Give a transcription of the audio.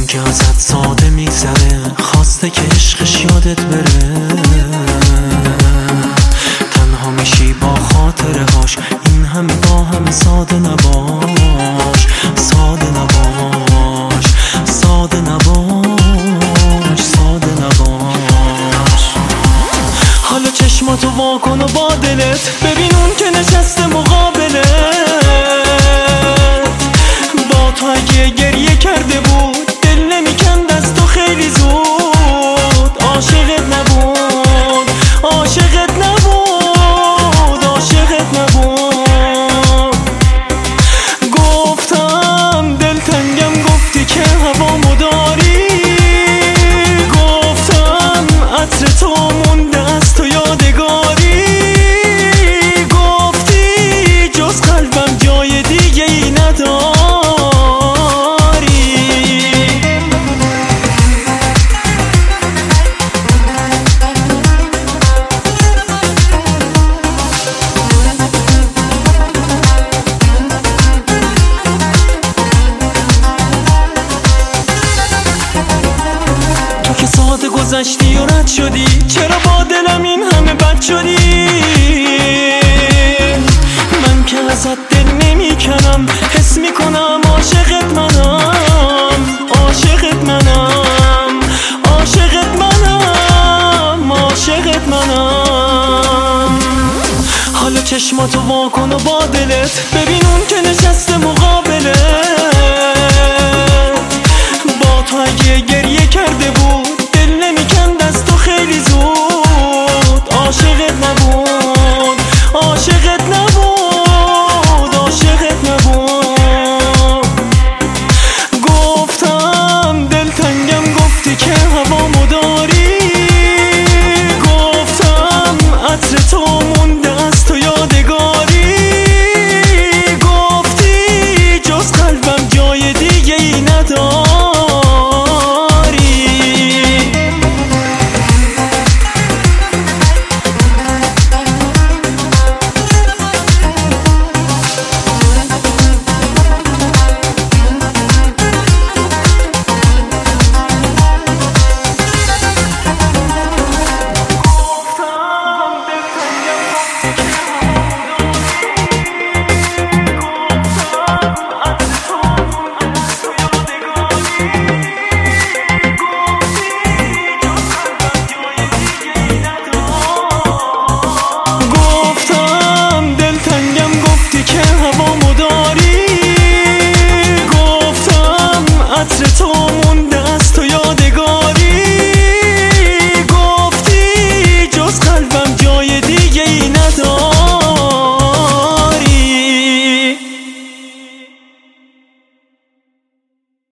من که ازت ساده میگذره، خواسته که عشقش یادت بره. تنها میشی با خاطره هاش، این همه با هم ساده نباش، ساده نباش، ساده نباش، ساده نباش. حالا چشماتو وا کن و با دلت ببین اون که نشسته مقابلت. با تو اگه گریه کرده بود دل نمیکند از تو خیلی زود. عاشقت نبود، عاشقت نبود، عاشقت نبود. گفتم دلتنگم، گفتی که هوامو داری. گفتم عطر تو مونده از تو یادگاری. گفتی جز قلبم جای دیگه ای نداری. تو که ساعت گذشتی و رد شدی، چرا با دلم این همه بد شدی؟ من که ازت دل نمی کنم، حس می کنم عاشقت منم، عاشقت منم، عاشقت منم، عاشقت منم. حالا چشماتو وا کن و با دلت ببین اون که نشسته